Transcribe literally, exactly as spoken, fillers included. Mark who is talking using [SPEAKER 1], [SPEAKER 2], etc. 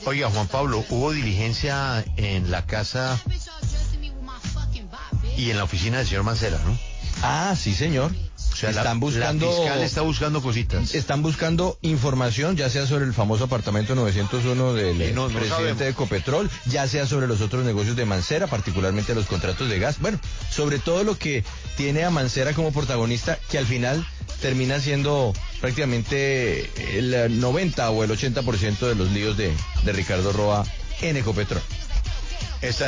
[SPEAKER 1] Oiga, Juan Pablo, hubo diligencia en la casa y en la oficina del señor Mancera, ¿no?
[SPEAKER 2] Ah, sí, señor.
[SPEAKER 1] O sea,
[SPEAKER 2] están
[SPEAKER 1] la,
[SPEAKER 2] buscando,
[SPEAKER 1] la fiscal está buscando cositas.
[SPEAKER 2] Están buscando información, ya sea sobre el famoso apartamento novecientos uno del
[SPEAKER 1] Y no, no
[SPEAKER 2] presidente
[SPEAKER 1] sabemos.
[SPEAKER 2] de Ecopetrol, ya sea sobre los otros negocios de Mancera, particularmente los contratos de gas. Bueno, sobre todo lo que tiene a Mancera como protagonista, que al final termina siendo prácticamente el noventa o el ochenta por ciento de los líos de, de Ricardo Roa en Ecopetrol.
[SPEAKER 1] Esta